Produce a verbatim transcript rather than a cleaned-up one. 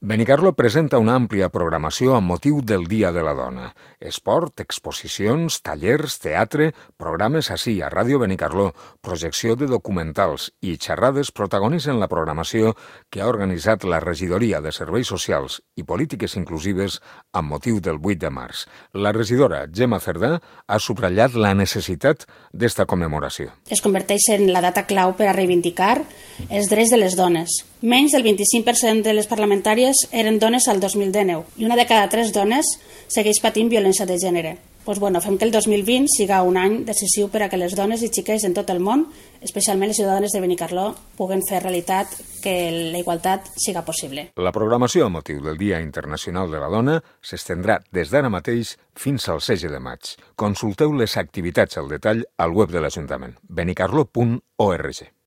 Benicarló presenta una àmplia programació amb motiu del Dia de la Dona. Esport, exposicions, tallers, teatre, programes ací a Ràdio Benicarló, projecció de documentals i xerrades protagonitzen la programació que ha organitzat la Regidoria de Serveis Socials i Polítiques Inclusives amb motiu del vuit de març. La regidora Gemma Cerdà ha subratllat la necessitat d'esta commemoració. Es converteix en la data clau per a reivindicar els drets de les dones. Menys del vint-i-cinc per cent de les parlamentàries eren dones al dos mil dinou i una de cada tres dones segueix patint violència de gènere. Pues bueno, fem que el dos mil vint siga un any decisiu per a que les dones i xiques en tot el món, especialment les ciutadanes de Benicarló, puguen fer realitat que la igualtat siga possible. La programació a motiu del Dia Internacional de la Dona s'estendrà des d'ara mateix fins al setze de maig. Consulteu les activitats al detall al web de l'Ajuntament, benicarló punt org.